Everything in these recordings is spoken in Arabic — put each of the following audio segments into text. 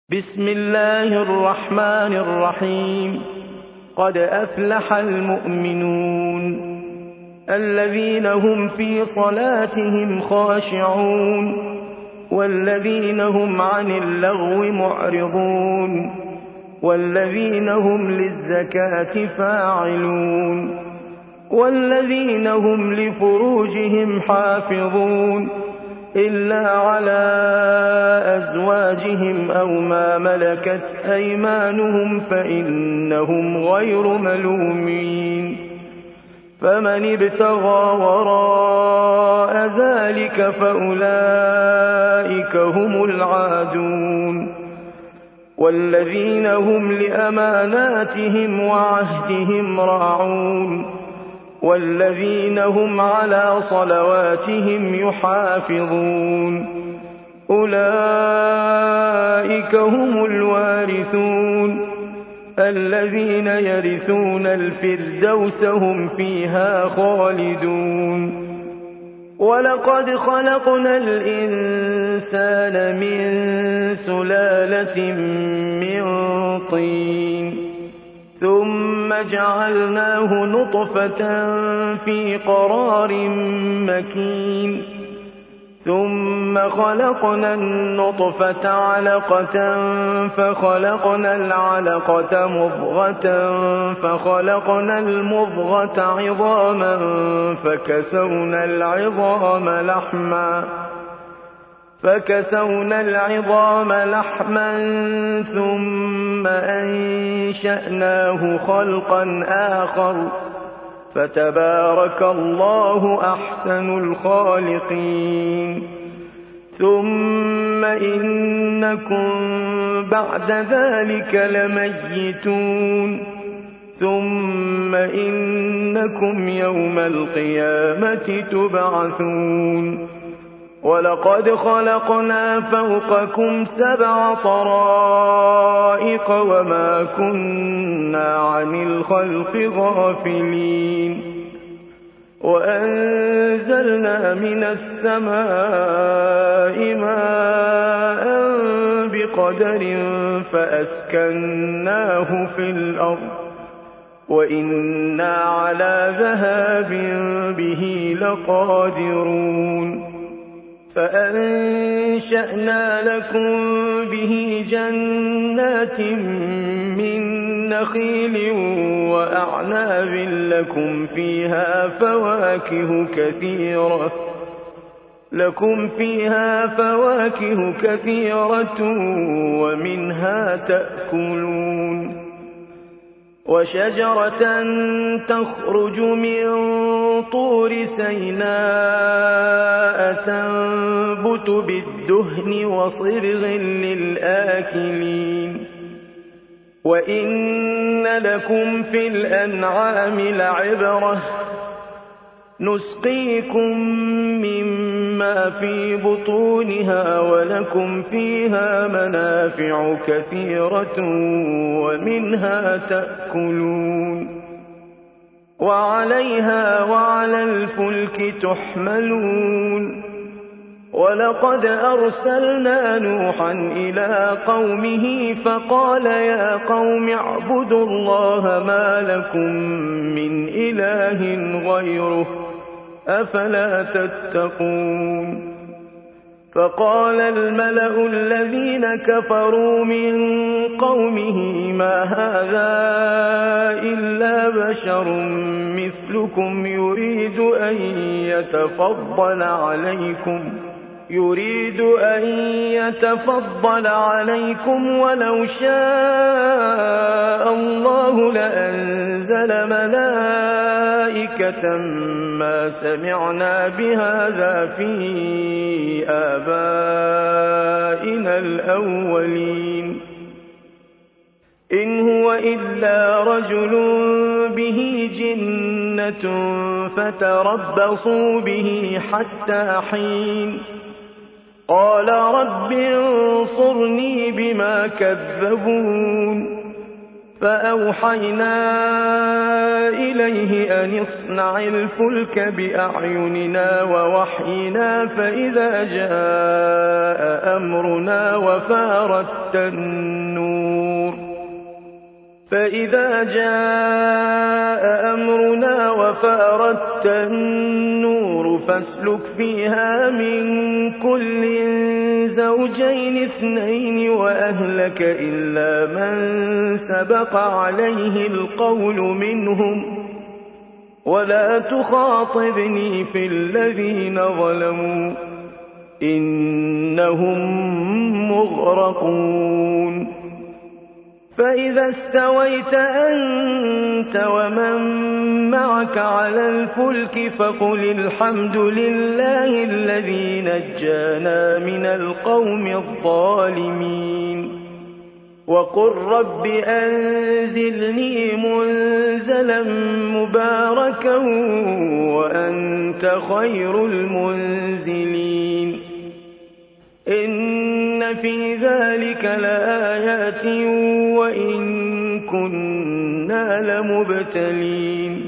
بسم الله الرحمن الرحيم. قد أفلح المؤمنون الذين هم في صلاتهم خاشعون والذين هم عن اللغو معرضون والذين هم للزكاة فاعلون والذين هم لفروجهم حافظون إلا على أزواجهم أو ما ملكت أيمانهم فإنهم غير ملومين. فمن ابتغى وراء ذلك فأولئك هم العادون والذين هم لأماناتهم وعهدهم راعون والذين هم على صلواتهم يحافظون. أولئك هم الوارثون الذين يرثون الفردوس هم فيها خالدون. ولقد خلقنا الإنسان من سلالة من طين ثم جعلناه نطفة في قرار مكين ثم خلقنا النطفة علقة فخلقنا العلقة مضغة فخلقنا المضغة عظاما فكسونا العظام لحما ثم أنشأناه خلقا آخر فتبارك الله أحسن الخالقين. ثم إنكم بعد ذلك لميتون ثم إنكم يوم القيامة تبعثون. ولقد خلقنا فوقكم 7 طرائق وما كنا عن الخلق غافلين. وأنزلنا من السماء ماء بقدر فأسكناه في الأرض وإنا على ذهاب به لقادرون. فأنشأنا لكم به جنات من نخيل وأعناب لكم فيها فواكه كثيرة ومنها تأكلون. وشجرة تخرج من طور سيناء تنبت بالدهن وصبغ للآكلين. وإن لكم في الأنعام لعبرة نسقيكم مما في بطونها ولكم فيها منافع كثيرة ومنها تأكلون وعليها وعلى الفلك تحملون. ولقد أرسلنا نوحا إلى قومه فقال يا قوم اعبدوا الله ما لكم من إله غيره أفلا تتقون. فقال الملأ الذين كفروا من قومه ما هذا إلا بشر مثلكم يريد أن يتفضل عليكم ولو شاء الله لأنزل ملائكة ما سمعنا بهذا في آبائنا الأولين إن هو إلا رجل به جنة فتربصوا به حتى حين. قال رب انصرني بما كذبون. فأوحينا إليه أن اصنع الفلك بأعيننا ووحينا فإذا جاء أمرنا وفارت النور فاسلك فيها من كل زوجين اثنين وأهلك إلا من سبق عليه القول منهم ولا تخاطبني في الذين ظلموا إنهم مغرقون فإذا استويت أنت ومن معك على الفلك فقل الحمد لله الذي نجانا من القوم الظالمين وقل رب أنزلني منزلا مباركا وأنت خير المنزلين إن في ذلك لآيات وإن كنا لمبتلين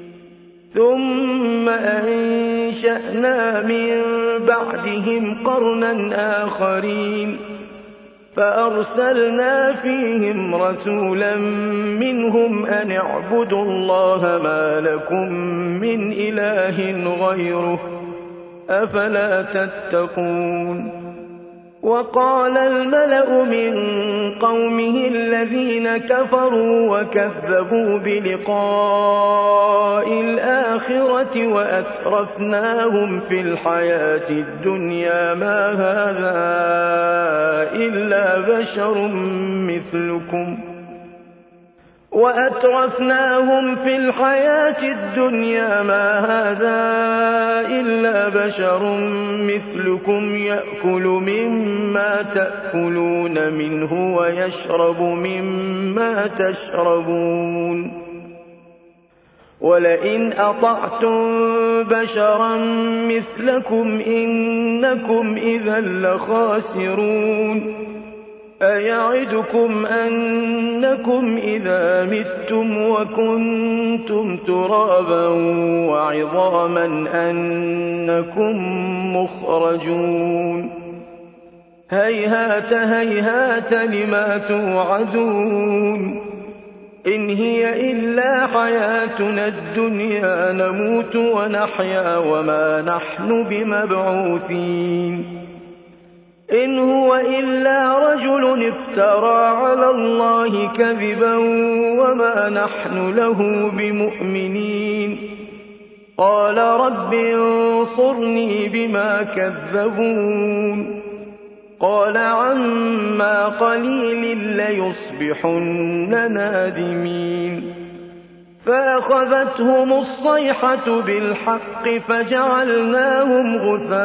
ثم أنشأنا من بعدهم قرنا آخرين فأرسلنا فيهم رسولا منهم أن اعبدوا الله ما لكم من إله غيره أفلا تتقون وقال الملأ من قومه الذين كفروا وكذبوا بلقاء الآخرة وأترفناهم في الحياة الدنيا ما هذا إلا بشر مثلكم يأكل مما تأكلون منه ويشرب مما تشربون ولئن أطعتم بشرا مثلكم إنكم إذا لخاسرون أيعدكم أنكم إذا متم وكنتم ترابا وعظاما أنكم مخرجون هيهات هيهات لما توعدون إن هي إلا حياتنا الدنيا نموت ونحيا وما نحن بمبعوثين إن هو إلا رجل افترى على الله كذبا وما نحن له بمؤمنين قال رب انصرني بما كذبون قال عما قليل ليصبحن نادمين فأخذتهم الصيحة بالحق فجعلناهم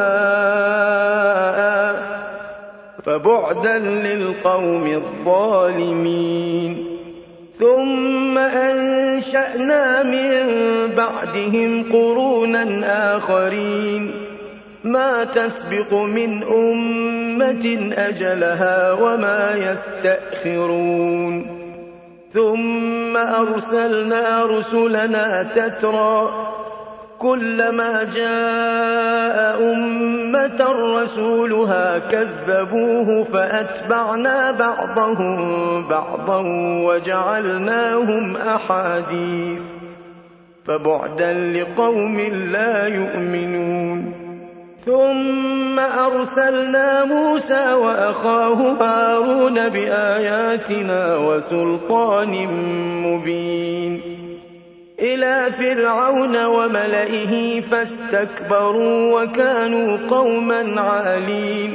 غثاء فبعدا للقوم الظالمين ثم أنشأنا من بعدهم قرونا آخرين ما تسبق من أمة أجلها وما يستأخرون ثم أرسلنا رسلنا تترى كلما جاء أمة رسولها كذبوه فأتبعنا بعضهم بعضا وجعلناهم أحاديث فبعدا لقوم لا يؤمنون ثم أرسلنا موسى وأخاه هارون بآياتنا وسلطان مبين إلى فرعون وملئه فاستكبروا وكانوا قوما عالين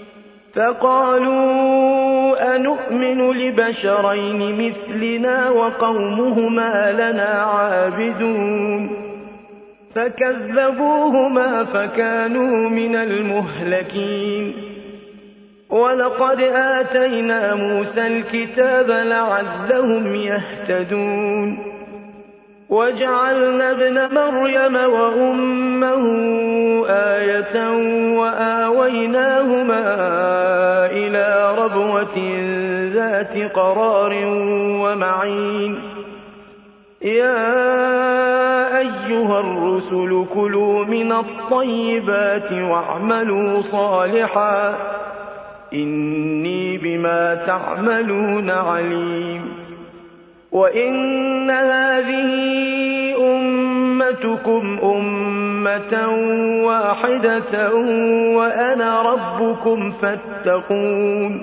فقالوا أنؤمن لبشرين مثلنا وقومهما لنا عابدون فكذبوهما فكانوا من المهلكين ولقد آتينا موسى الكتاب لعلهم يهتدون وجعلنا ابن مريم وأمه آية وآويناهما إلى ربوة ذات قرار ومعين يا أيها الرسل كلوا من الطيبات واعملوا صالحا إني بما تعملون عليم وإن هذه أمتكم أمة واحدة وأنا ربكم فاتقون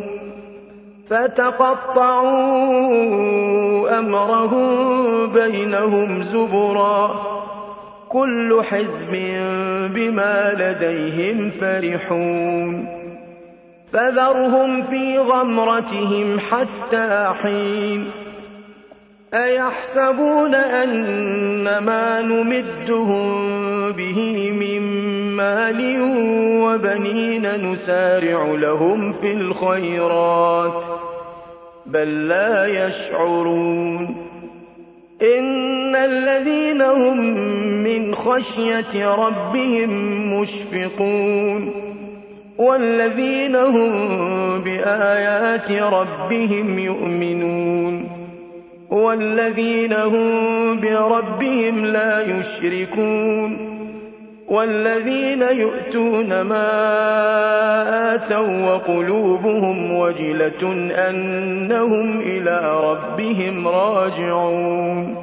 فتقطعوا أمرهم بينهم زبرا كل حزب بما لديهم فرحون فذرهم في غمرتهم حتى حين أيحسبون أن ما نمدهم به من مال وبنين نسارع لهم في الخيرات بل لا يشعرون إن الذين هم من خشية ربهم مشفقون والذين هم بآيات ربهم يؤمنون والذين هم بربهم لا يشركون والذين يؤتون ما آتوا وقلوبهم وجلة أنهم إلى ربهم راجعون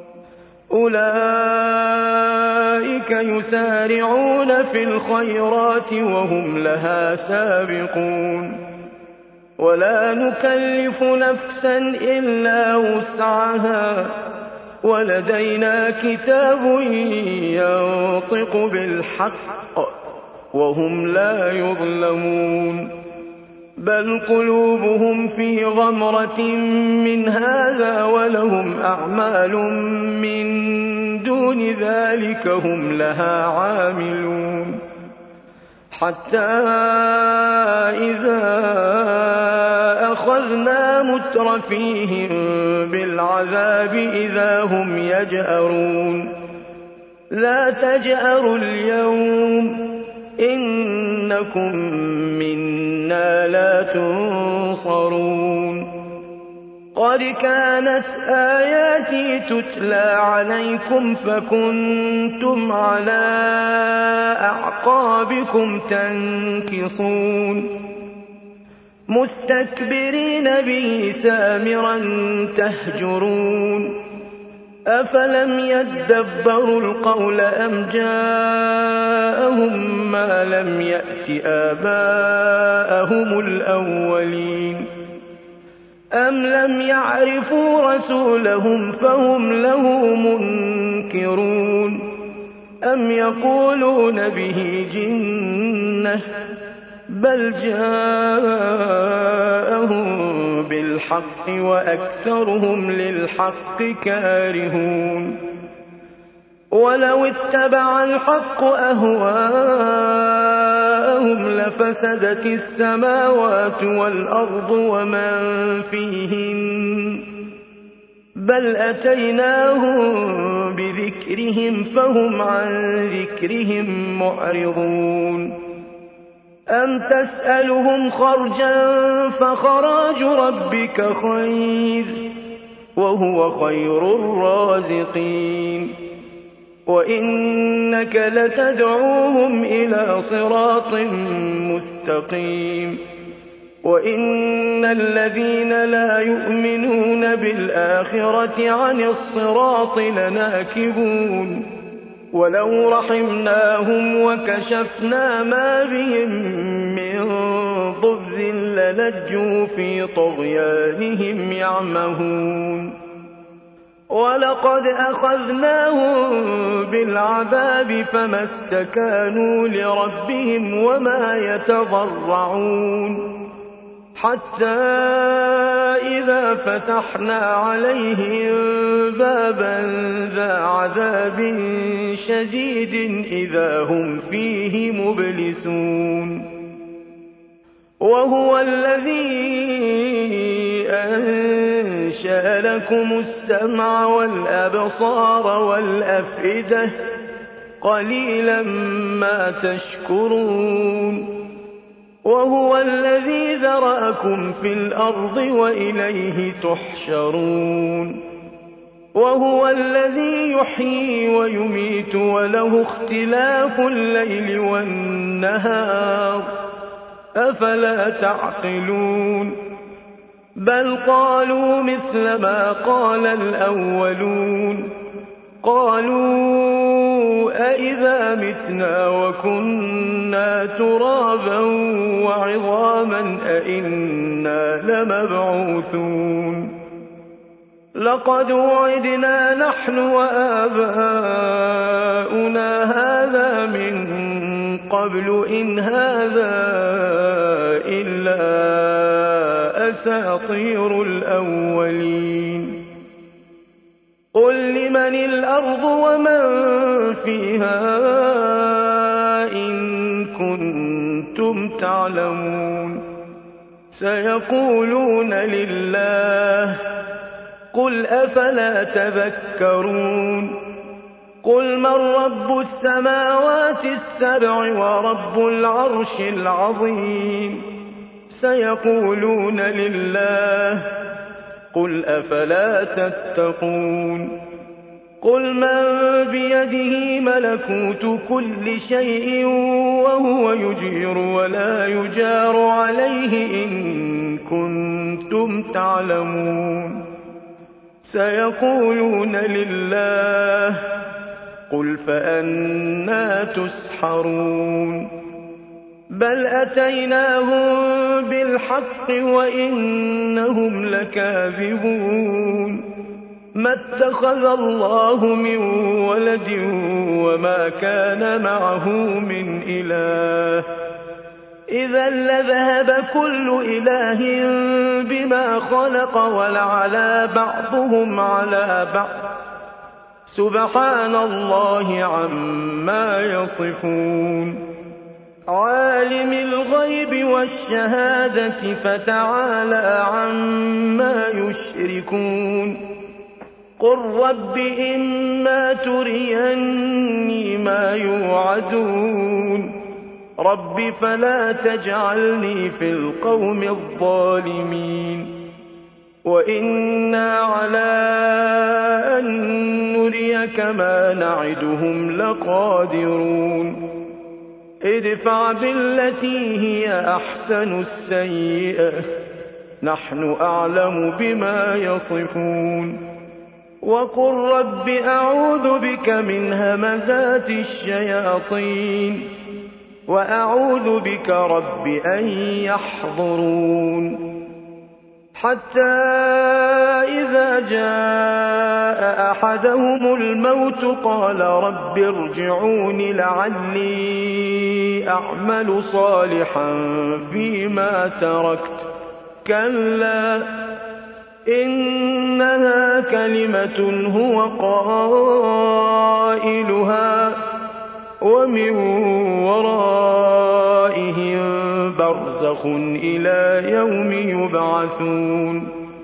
أولئك يسارعون في الخيرات وهم لها سابقون ولا نكلف نفسا إلا وسعها ولدينا كتاب ينطق بالحق وهم لا يظلمون بل قلوبهم في غمرة من هذا ولهم أعمال من دون ذلك هم لها عاملون حتى إذا أخذنا مترفيهم بالعذاب إذا هم يجأرون لا تجأروا اليوم إنكم منا لا تنصرون قد كانت آياتي تتلى عليكم فكنتم على أعقابكم تنكصون مستكبرين به سامرا تهجرون أفلم يدبروا القول أم جاءهم ما لم يأت آباءهم الأولين أم لم يعرفوا رسولهم فهم له منكرون أم يقولون به جنة بل جاءهم بالحق وأكثرهم للحق كارهون ولو اتبع الحق أهواءهم لفسدت السماوات والأرض ومن فيهن بل أتيناهم بذكرهم فهم عن ذكرهم معرضون أم تسألهم خرجا فخراج ربك خير وهو خير الرازقين وإنك لتدعوهم إلى صراط مستقيم وإن الذين لا يؤمنون بالآخرة عن الصراط لناكبون ولو رحمناهم وكشفنا ما بهم من ضر للجوا في طغيانهم يعمهون ولقد أخذناهم بالعذاب فما استكانوا لربهم وما يتضرعون حتى إذا فتحنا عليهم بابا ذا عذاب شديد إذا هم فيه مبلسون وهو الذي أنشأ لكم السمع والأبصار وهو الذي ذرأكم في الأرض وإليه تحشرون وهو الذي يحيي ويميت وله اختلاف الليل والنهار أفلا تعقلون بل قالوا مثل ما قال الأولون قالوا أئذا متنا وكنا ترابا وعظاما أئنا لمبعوثون لقد وعدنا نحن وآباؤنا هذا من قبل إن هذا إلا أساطير الأولين قل لمن الأرض ومن فيها إن كنتم تعلمون سيقولون لله قل أفلا تذكرون قل من رب السماوات السبع ورب العرش العظيم سيقولون لله قل أفلا تتقون قل من بيده ملكوت كل شيء وهو يجير ولا يجار عليه إن كنتم تعلمون سيقولون لله قل فأنى تسحرون بل أتيناهم بالحق وإنهم لكاذبون ما اتخذ الله من ولد وما كان معه من إله إذا لذهب كل إله بما خلق ولعلى بعضهم على بعض سبحان الله عما يصفون عالم الغيب والشهادة فتعالى عما يشركون قل رب إما تريني ما يوعدون رب فلا تجعلني في القوم الظالمين وإنا على أن نريك ما نعدهم لقادرون ادفع بالتي هي أحسن السيئة نحن أعلم بما يصفون وقل رب أعوذ بك من همزات الشياطين وأعوذ بك رب أن يحضرون حتى إذا جاء أحدهم الموت قال رب ارجعون لعلي أعمل صالحا فيما تركت كلا إنها كلمة هو قائلها ومن ورائهم برزخ إلى يوم يبعثون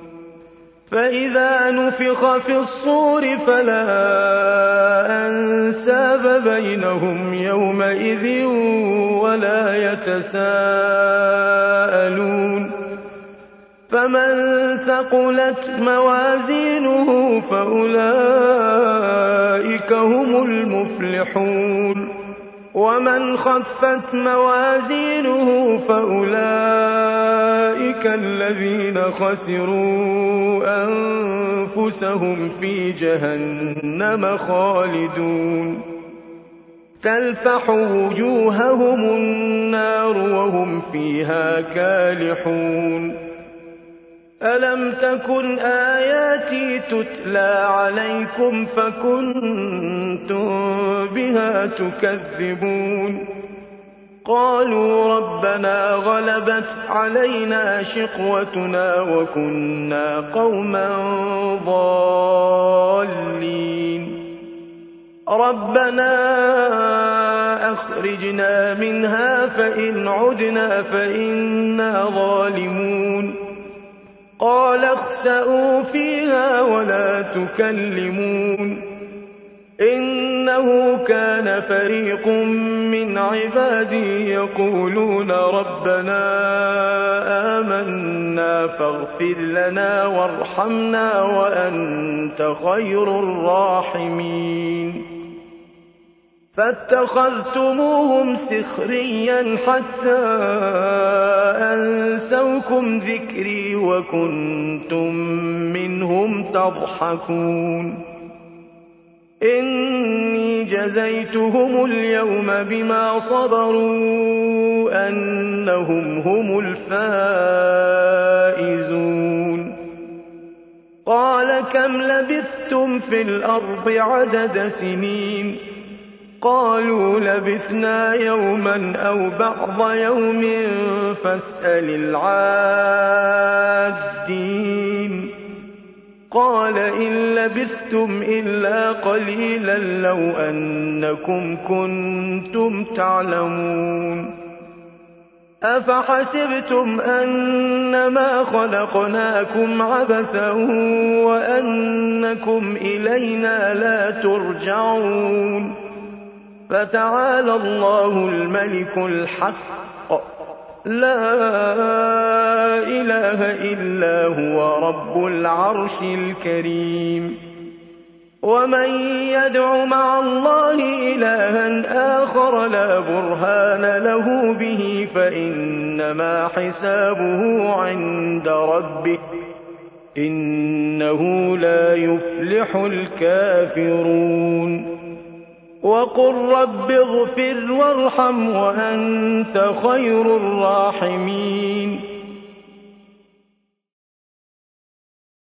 فإذا نفخ في الصور فلا أنساب بينهم يومئذ ولا يتساءلون فمن ثقلت موازينه فأولئك هم المفلحون ومن خفت موازينه فأولئك الذين خسروا أنفسهم في جهنم خالدون تلفح وجوههم النار وهم فيها كالحون ألم تكن آياتي تتلى عليكم فكنتم بها تكذبون قالوا ربنا غلبت علينا شقوتنا وكنا قوما ضالين ربنا أخرجنا منها فإن عدنا فإنا ظالمون قال اخسئوا فيها ولا تكلمون إنه كان فريق من عبادي يقولون ربنا آمنا فاغفر لنا وارحمنا وأنت خير الراحمين فاتخذتموهم سخريا حتى أنسوكم ذكري وكنتم منهم تضحكون إني جزيتهم اليوم بما صبروا أنهم هم الفائزون قال كم لبثتم في الأرض عدد سنين قالوا لبثنا يوما أو بعض يوم فاسأل العادين قال إن لبثتم إلا قليلا لو أنكم كنتم تعلمون أفحسبتم أنما خلقناكم عبثا وأنكم إلينا لا ترجعون فتعالى الله الملك الحق لا إله إلا هو رب العرش الكريم ومن يدع مع الله إلها آخر لا برهان له به فإنما حسابه عند ربه إنه لا يفلح الكافرون وقل رب اغفر وارحم وأنت خير الراحمين